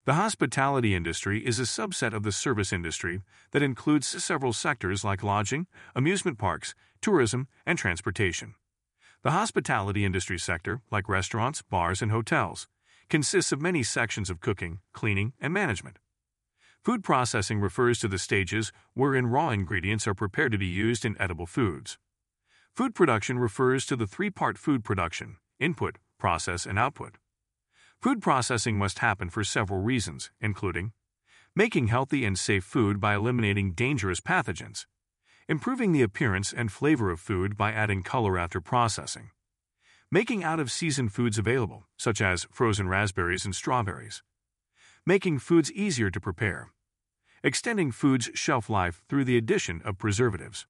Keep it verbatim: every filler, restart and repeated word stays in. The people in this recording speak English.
The hospitality industry is a subset of the service industry that includes several sectors like lodging, amusement parks, tourism, and transportation. The hospitality industry sector, like restaurants, bars, and hotels, consists of many sections of cooking, cleaning, and management. Food processing refers to the stages wherein raw ingredients are prepared to be used in edible foods. Food production refers to the three-part food production: input, process, and output. Food processing must happen for several reasons, including making healthy and safe food by eliminating dangerous pathogens, improving the appearance and flavor of food by adding color after processing, making out-of-season foods available, such as frozen raspberries and strawberries, making foods easier to prepare, extending food's shelf life through the addition of preservatives.